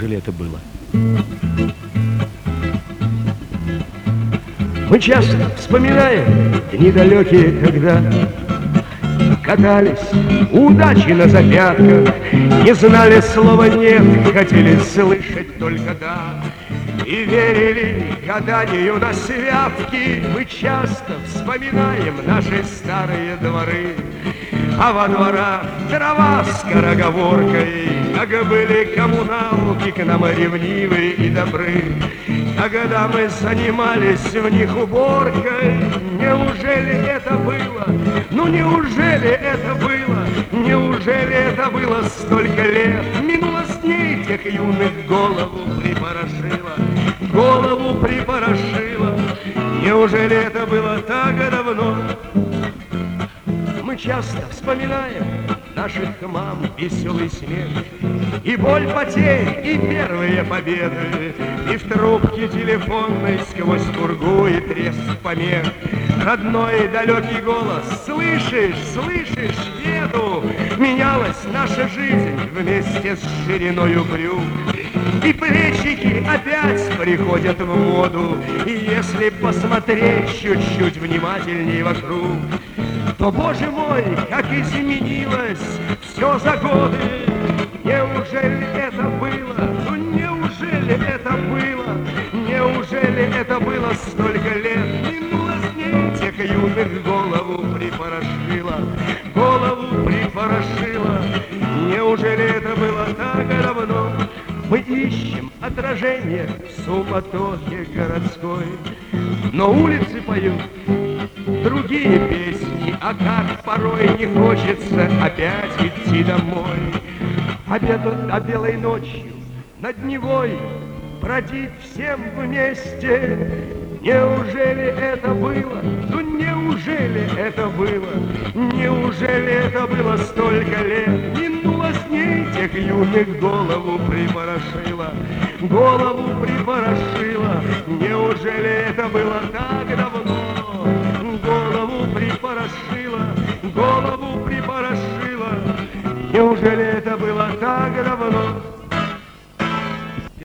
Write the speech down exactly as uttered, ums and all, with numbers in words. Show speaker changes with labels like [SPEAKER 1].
[SPEAKER 1] неужели это было? Мы часто вспоминаем дни далекие, когда катались удачи на запятках, не знали слова «нет», хотели слышать только «да». И верили гаданию на святки. Мы часто вспоминаем наши старые дворы, а во дворах трава с скороговоркой. Как были коммуналки к нам ревнивы и добры, когда мы занимались в них уборкой. Неужели это было? Ну неужели это было? Неужели это было столько лет? Минуло с ней тех юных, голову припорошило, голову припорошило. Неужели это было так давно? Мы часто вспоминаем наших мам, веселый смех, и боль потерь, и первые победы, и в трубке телефонной сквозь пургу и треск помех родной далекий голос. Слышишь, слышишь, еду. Менялась наша жизнь вместе с шириною брюк, и плечики опять приходят в моду. И если посмотреть чуть-чуть внимательней вокруг, то, боже мой, как изменилось все за годы. Неужели это было? Ну неужели это было? Неужели это было столько лет? Минуло с ней тех юных, голову припорошило, голову припорошило. Неужели это было так давно? Мы ищем отражение в суматохе городской, но улицы поют другие песни, а как порой не хочется опять идти домой. А, беду, а белой ночью над Невой бродить всем вместе. Неужели это было? Ну неужели это было? Неужели это было столько лет? Минуло с ней тех юных, голову припорошило, голову припорошило. Неужели это было так давно? Голову припорошило, голову припорошило. Неужели это было так давно?